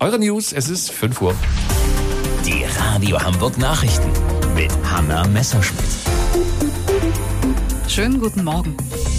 Eure News, es ist 5 Uhr. Die Radio Hamburg Nachrichten mit Hanna Messerschmidt. Schönen guten Morgen.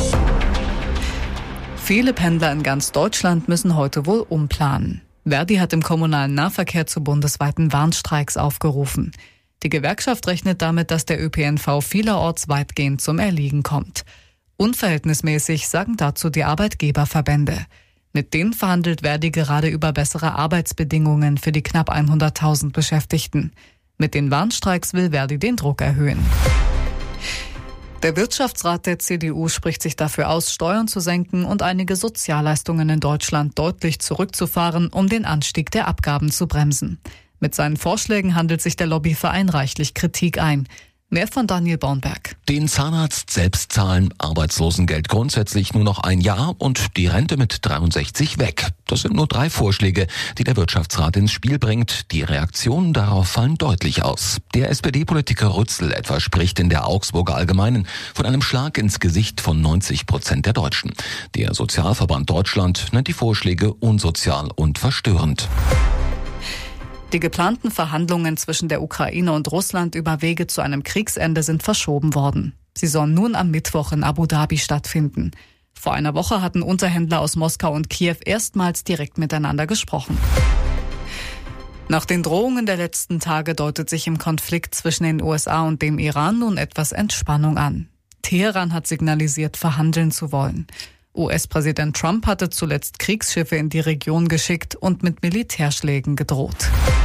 Viele Pendler in ganz Deutschland müssen heute wohl umplanen. Verdi hat im kommunalen Nahverkehr zu bundesweiten Warnstreiks aufgerufen. Die Gewerkschaft rechnet damit, dass der ÖPNV vielerorts weitgehend zum Erliegen kommt. Unverhältnismäßig sagen dazu die Arbeitgeberverbände. Mit denen verhandelt Verdi gerade über bessere Arbeitsbedingungen für die knapp 100.000 Beschäftigten. Mit den Warnstreiks will Verdi den Druck erhöhen. Der Wirtschaftsrat der CDU spricht sich dafür aus, Steuern zu senken und einige Sozialleistungen in Deutschland deutlich zurückzufahren, um den Anstieg der Abgaben zu bremsen. Mit seinen Vorschlägen handelt sich der Lobbyverein reichlich Kritik ein. Mehr von Daniel Bornberg. Den Zahnarzt selbst zahlen, Arbeitslosengeld grundsätzlich nur noch ein Jahr und die Rente mit 63 weg. Das sind nur 3 Vorschläge, die der Wirtschaftsrat ins Spiel bringt. Die Reaktionen darauf fallen deutlich aus. Der SPD-Politiker Rützel etwa spricht in der Augsburger Allgemeinen von einem Schlag ins Gesicht von 90% der Deutschen. Der Sozialverband Deutschland nennt die Vorschläge unsozial und verstörend. Die geplanten Verhandlungen zwischen der Ukraine und Russland über Wege zu einem Kriegsende sind verschoben worden. Sie sollen nun am Mittwoch in Abu Dhabi stattfinden. Vor einer Woche hatten Unterhändler aus Moskau und Kiew erstmals direkt miteinander gesprochen. Nach den Drohungen der letzten Tage deutet sich im Konflikt zwischen den USA und dem Iran nun etwas Entspannung an. Teheran hat signalisiert, verhandeln zu wollen. US-Präsident Trump hatte zuletzt Kriegsschiffe in die Region geschickt und mit Militärschlägen gedroht.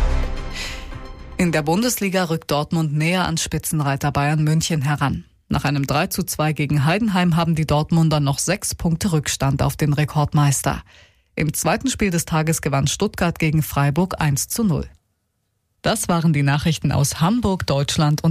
In der Bundesliga rückt Dortmund näher an Spitzenreiter Bayern München heran. Nach einem 3:2 gegen Heidenheim haben die Dortmunder noch 6 Punkte Rückstand auf den Rekordmeister. Im zweiten Spiel des Tages gewann Stuttgart gegen Freiburg 1:0. Das waren die Nachrichten aus Hamburg, Deutschland und